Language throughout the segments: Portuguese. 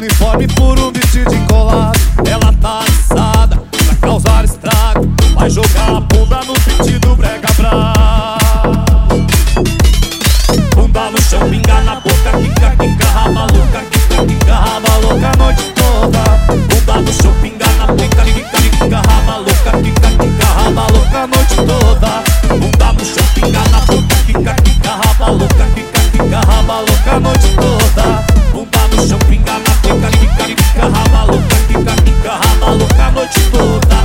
uniforme por um vestido encolado. Ela tá atiçada pra causar estrago, vai jogar a bunda no vestido brega bravo. Bunda no chão, pinga na boca, quica, quica, raba louca, quica, quica, raba louca a noite toda. Bunda no chão, pinga na boca, quica, quica, raba louca, quica, quica, raba louca a noite toda. Bunda no chão, pinga na boca, quica, quica, raba louca, quica, quica, raba louca a noite toda. Bunda no chão, pinga na boca, quica, quica, raba louca, quica, quica, raba louca a noite toda.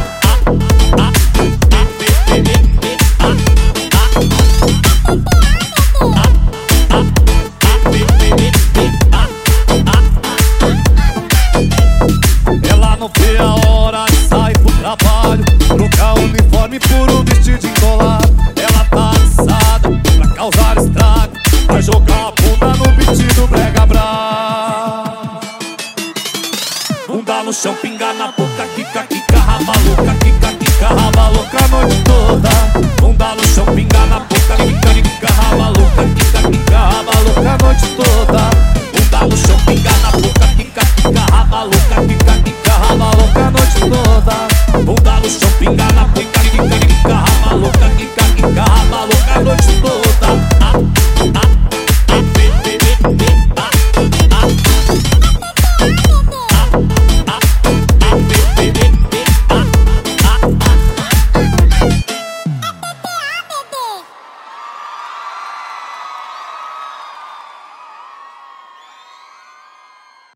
Ela não vê a hora de sair pro trabalho, trocar o uniforme por um vestido encolado. Ela tá atiçada pra causar estrago, vai jogar a bunda no vestido brega bravo. Bunda no chão, pinga na boca, quica, quica, raba louca, quica, quica, raba louca a noite toda. Bunda no chão, pinga na boca, quica, quica, raba louca, quica, quica, raba louca a noite toda.